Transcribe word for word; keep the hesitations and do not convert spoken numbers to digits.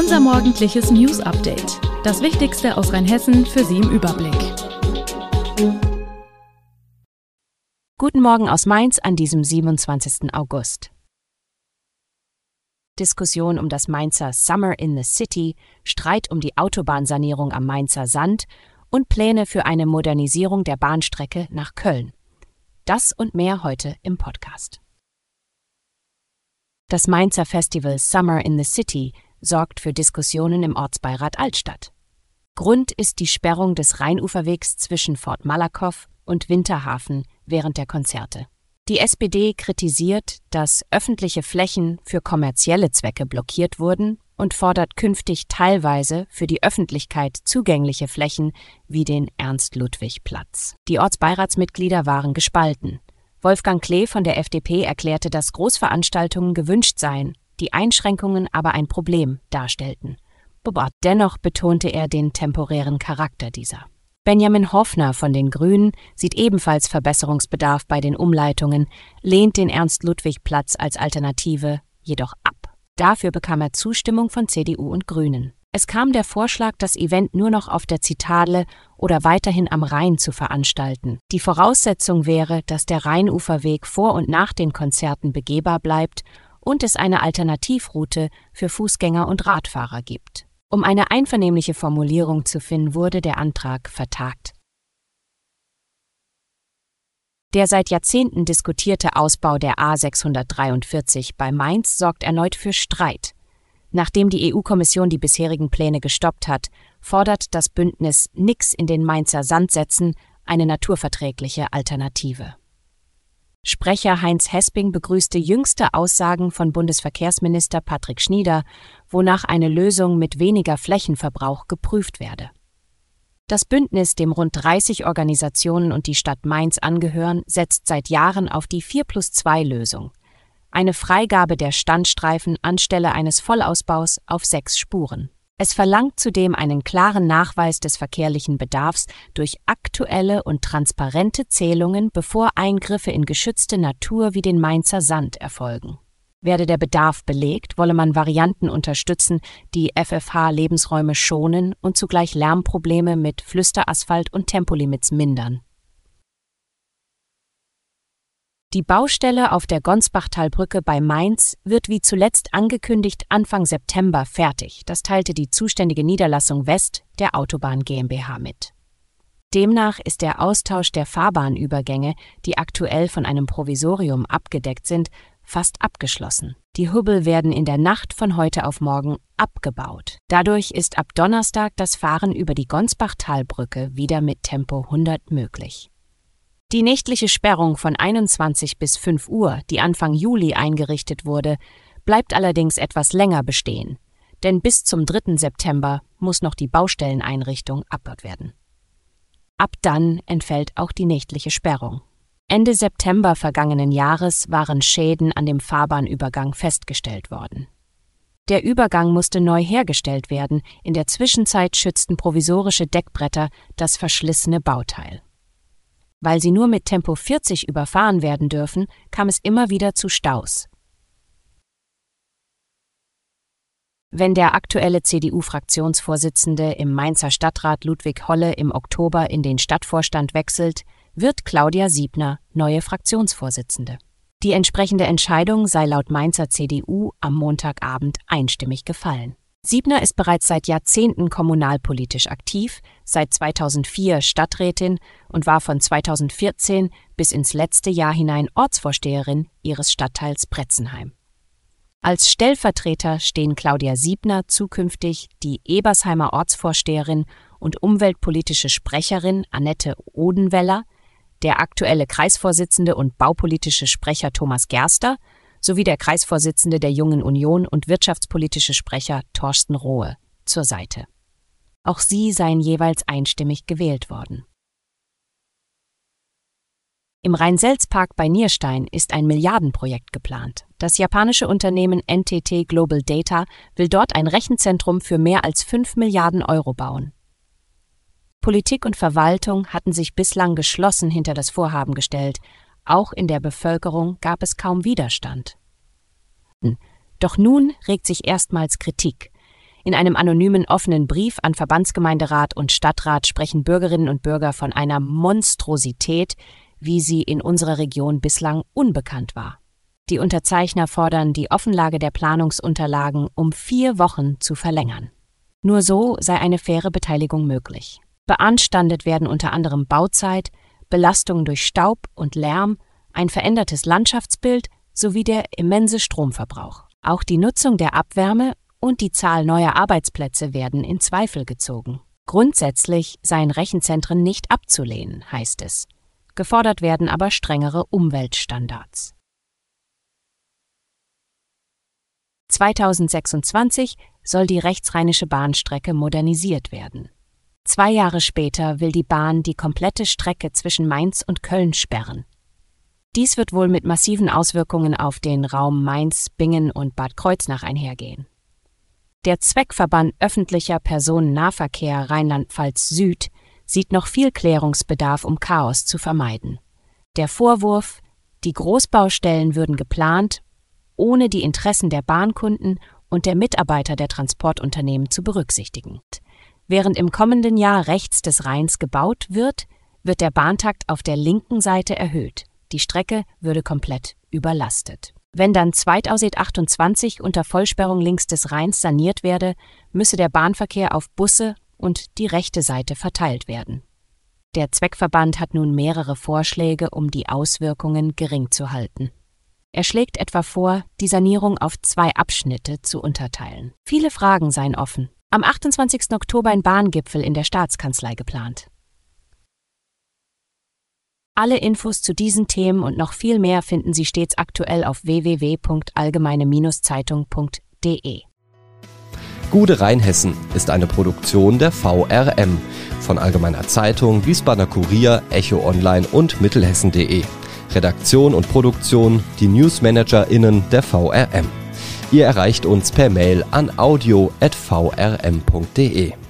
Unser morgendliches News-Update. Das Wichtigste aus Rheinhessen für Sie im Überblick. Guten Morgen aus Mainz an diesem siebenundzwanzigsten August. Diskussion um das Mainzer Summer in the City, Streit um die Autobahnsanierung am Mainzer Sand und Pläne für eine Modernisierung der Bahnstrecke nach Köln. Das und mehr heute im Podcast. Das Mainzer Festival Summer in the City sorgt für Diskussionen im Ortsbeirat Altstadt. Grund ist die Sperrung des Rheinuferwegs zwischen Fort Malakoff und Winterhafen während der Konzerte. Die S P D kritisiert, dass öffentliche Flächen für kommerzielle Zwecke blockiert wurden und fordert künftig teilweise für die Öffentlichkeit zugängliche Flächen wie den Ernst-Ludwig-Platz. Die Ortsbeiratsmitglieder waren gespalten. Wolfgang Klee von der F D P erklärte, dass Großveranstaltungen gewünscht seien, die Einschränkungen aber ein Problem darstellten. Dennoch betonte er den temporären Charakter dieser. Benjamin Hoffner von den Grünen sieht ebenfalls Verbesserungsbedarf bei den Umleitungen, lehnt den Ernst-Ludwig-Platz als Alternative jedoch ab. Dafür bekam er Zustimmung von C D U und Grünen. Es kam der Vorschlag, das Event nur noch auf der Zitadelle oder weiterhin am Rhein zu veranstalten. Die Voraussetzung wäre, dass der Rheinuferweg vor und nach den Konzerten begehbar bleibt und es eine Alternativroute für Fußgänger und Radfahrer gibt. Um eine einvernehmliche Formulierung zu finden, wurde der Antrag vertagt. Der seit Jahrzehnten diskutierte Ausbau der A sechshundertdreiundvierzig bei Mainz sorgt erneut für Streit. Nachdem die E U-Kommission die bisherigen Pläne gestoppt hat, fordert das Bündnis Nix in den Mainzer Sand setzen eine naturverträgliche Alternative. Sprecher Heinz Hesping begrüßte jüngste Aussagen von Bundesverkehrsminister Patrick Schnieder, wonach eine Lösung mit weniger Flächenverbrauch geprüft werde. Das Bündnis, dem rund dreißig Organisationen und die Stadt Mainz angehören, setzt seit Jahren auf die vier plus zwei Lösung. Eine Freigabe der Standstreifen anstelle eines Vollausbaus auf sechs Spuren. Es verlangt zudem einen klaren Nachweis des verkehrlichen Bedarfs durch aktuelle und transparente Zählungen, bevor Eingriffe in geschützte Natur wie den Mainzer Sand erfolgen. Werde der Bedarf belegt, wolle man Varianten unterstützen, die F F H-Lebensräume schonen und zugleich Lärmprobleme mit Flüsterasphalt und Tempolimits mindern. Die Baustelle auf der Gonsbachtalbrücke bei Mainz wird wie zuletzt angekündigt Anfang September fertig. Das teilte die zuständige Niederlassung West der Autobahn GmbH mit. Demnach ist der Austausch der Fahrbahnübergänge, die aktuell von einem Provisorium abgedeckt sind, fast abgeschlossen. Die Hubbel werden in der Nacht von heute auf morgen abgebaut. Dadurch ist ab Donnerstag das Fahren über die Gonsbachtalbrücke wieder mit Tempo hundert möglich. Die nächtliche Sperrung von einundzwanzig bis fünf Uhr, die Anfang Juli eingerichtet wurde, bleibt allerdings etwas länger bestehen, denn bis zum dritten September muss noch die Baustelleneinrichtung abgebaut werden. Ab dann entfällt auch die nächtliche Sperrung. Ende September vergangenen Jahres waren Schäden an dem Fahrbahnübergang festgestellt worden. Der Übergang musste neu hergestellt werden, in der Zwischenzeit schützten provisorische Deckbretter das verschlissene Bauteil. Weil sie nur mit Tempo vierzig überfahren werden dürfen, kam es immer wieder zu Staus. Wenn der aktuelle C D U-Fraktionsvorsitzende im Mainzer Stadtrat Ludwig Holle im Oktober in den Stadtvorstand wechselt, wird Claudia Siebner neue Fraktionsvorsitzende. Die entsprechende Entscheidung sei laut Mainzer C D U am Montagabend einstimmig gefallen. Siebner ist bereits seit Jahrzehnten kommunalpolitisch aktiv, seit zweitausendvier Stadträtin und war von zweitausendvierzehn bis ins letzte Jahr hinein Ortsvorsteherin ihres Stadtteils Bretzenheim. Als Stellvertreter stehen Claudia Siebner zukünftig die Ebersheimer Ortsvorsteherin und umweltpolitische Sprecherin Annette Odenweller, der aktuelle Kreisvorsitzende und baupolitische Sprecher Thomas Gerster sowie der Kreisvorsitzende der Jungen Union und wirtschaftspolitische Sprecher Thorsten Rohe zur Seite. Auch sie seien jeweils einstimmig gewählt worden. Im Rhein-Selz-Park bei Nierstein ist ein Milliardenprojekt geplant. Das japanische Unternehmen N T T Global Data will dort ein Rechenzentrum für mehr als fünf Milliarden Euro bauen. Politik und Verwaltung hatten sich bislang geschlossen hinter das Vorhaben gestellt. Auch in der Bevölkerung gab es kaum Widerstand. Doch nun regt sich erstmals Kritik. In einem anonymen offenen Brief an Verbandsgemeinderat und Stadtrat sprechen Bürgerinnen und Bürger von einer Monstrosität, wie sie in unserer Region bislang unbekannt war. Die Unterzeichner fordern, die Offenlage der Planungsunterlagen um vier Wochen zu verlängern. Nur so sei eine faire Beteiligung möglich. Beanstandet werden unter anderem Bauzeit, Belastung durch Staub und Lärm, ein verändertes Landschaftsbild sowie der immense Stromverbrauch. Auch die Nutzung der Abwärme und die Zahl neuer Arbeitsplätze werden in Zweifel gezogen. Grundsätzlich seien Rechenzentren nicht abzulehnen, heißt es. Gefordert werden aber strengere Umweltstandards. zweitausendsechsundzwanzig soll die rechtsrheinische Bahnstrecke modernisiert werden. Zwei Jahre später will die Bahn die komplette Strecke zwischen Mainz und Köln sperren. Dies wird wohl mit massiven Auswirkungen auf den Raum Mainz, Bingen und Bad Kreuznach einhergehen. Der Zweckverband öffentlicher Personennahverkehr Rheinland-Pfalz Süd sieht noch viel Klärungsbedarf, um Chaos zu vermeiden. Der Vorwurf, die Großbaustellen würden geplant, ohne die Interessen der Bahnkunden und der Mitarbeiter der Transportunternehmen zu berücksichtigen. Während im kommenden Jahr rechts des Rheins gebaut wird, wird der Bahntakt auf der linken Seite erhöht. Die Strecke würde komplett überlastet. Wenn dann zweitausendachtundzwanzig unter Vollsperrung links des Rheins saniert werde, müsse der Bahnverkehr auf Busse und die rechte Seite verteilt werden. Der Zweckverband hat nun mehrere Vorschläge, um die Auswirkungen gering zu halten. Er schlägt etwa vor, die Sanierung auf zwei Abschnitte zu unterteilen. Viele Fragen seien offen. Am achtundzwanzigsten Oktober ein Bahngipfel in der Staatskanzlei geplant. Alle Infos zu diesen Themen und noch viel mehr finden Sie stets aktuell auf w w w punkt allgemeine Zeitung punkt d e. Gude Rheinhessen ist eine Produktion der V R M von Allgemeiner Zeitung, Wiesbadener Kurier, Echo Online und Mittelhessen punkt de. Redaktion und Produktion die NewsmanagerInnen der V R M. Ihr erreicht uns per Mail an audio at v r m punkt d e.